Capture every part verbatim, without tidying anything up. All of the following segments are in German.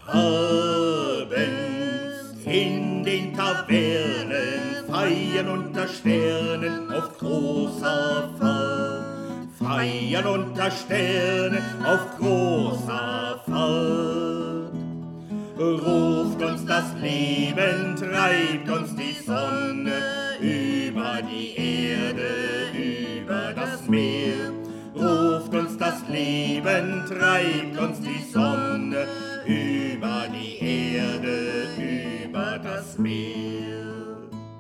Abends in den Tavernen feiern unter Sternen auf großer Fahrt. Feiern unter Sternen auf großer Fahrt. Ruft uns das Leben, treibt uns die Sonne über die Erde, über das Meer. Ruft uns das Leben, treibt uns die Sonne über die Erde, über das Meer.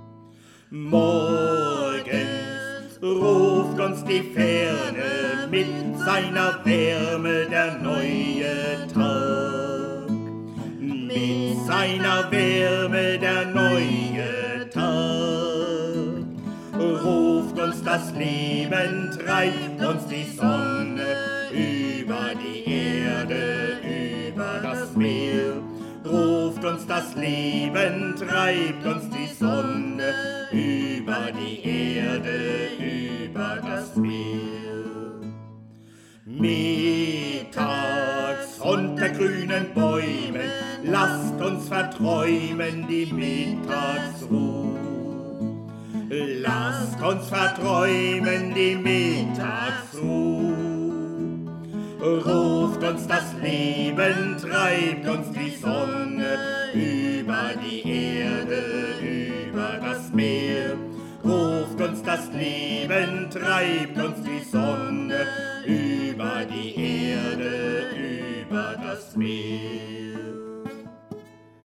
Morgens ruft uns die Ferne mit seiner Wärme der neue Tag. Mit seiner Wärme der neue Tag. Ruft uns das Leben, treibt uns die Sonne über die Erde, über das Meer. Ruft uns das Leben, treibt uns die Sonne über die Erde, über das Meer. Mittags unter grünen Bäumen, lasst uns verträumen die Mittagsruhe. Lasst uns verträumen die Mittagsruhe. Ruft uns das Leben, treibt uns die Sonne über die Erde, über das Meer. Ruft uns das Leben, treibt uns die Sonne über die Erde, über das Meer.